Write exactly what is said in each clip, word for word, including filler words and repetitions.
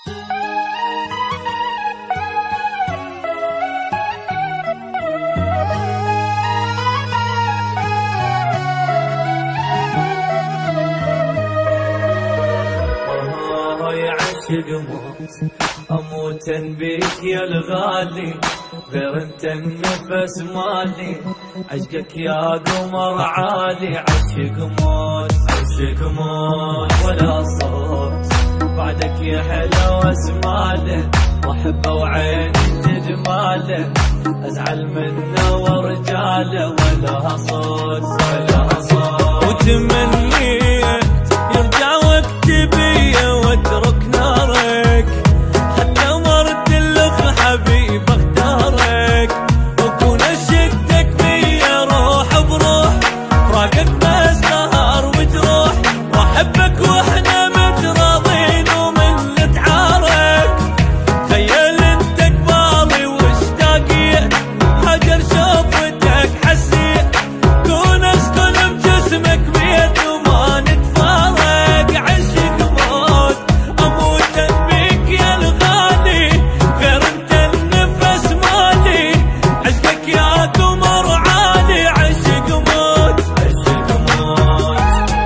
أموت بيك يا الغالي، غير انت النفس مالي، عشقك يا قمر عالي، عشق موت عشق موت ولا صوت بعدك يا حلو اسماله، واحبه وعيني تجماله، ازعل منه ورجاله ولا صوت ولا صوت. وتمنيت يرجع وقت بيا واترك نارك، حتى مرت لك حبيب اختارك، وكون عشقتك بيا روح بروح، فراقك بس نهار وتروح، واحبك واحنا متراضين ومن نتعارك، تخيل انت قبالي واشتاقي، هاجر شوفتك حسيت، كون اسكن بجسمك بيت وما نتفارق، عشق موت اموت بيك يا الغالي، غير انت النفس مالي، عشقك يا قمر عالي، عشق موت عشق موت.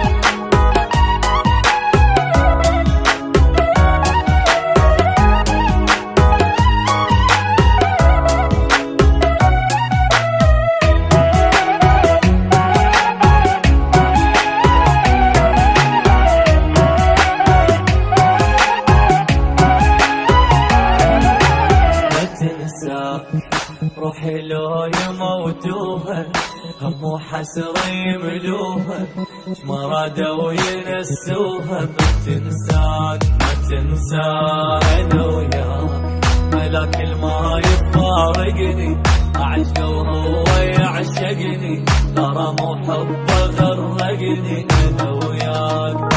روحي لو يموتوها هم وحسرة يملوها، ما رادوا ينسوها، بتنساك ما تنسى انا وياك، ملاك الما يفارقني، اعشقه وهو يعشقني، غرام وحبه غرقني، انا وياك